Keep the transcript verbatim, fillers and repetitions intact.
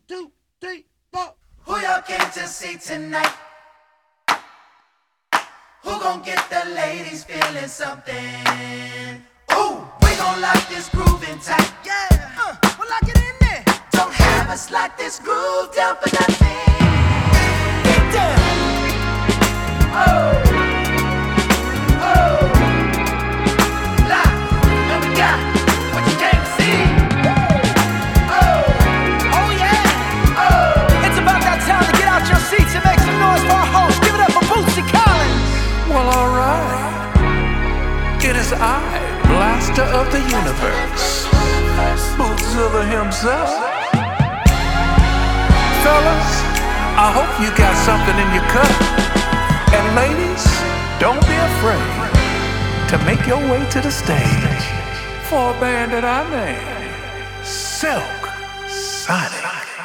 two, three, four. Who y'all came to see tonight? Who gon' get the ladies feeling something? Ooh, we gon' lock this groove in tight. Yeah, uh, we'll lock it in there. Don't have us lock this groove down for nothing. Get down. Oh, oh, lock, and we got what you came to see. Oh, Oh yeah, oh, it's about that time to get out your seats and make some noise for our host. Give it up for Bootsy Collins. Well, alright. It is I, Blaster of the Universe, Bootzilla himself. Fellas, I hope you got something in your cup. And ladies, don't be afraid to make your way to the stage for a band that I name Silk Sonic.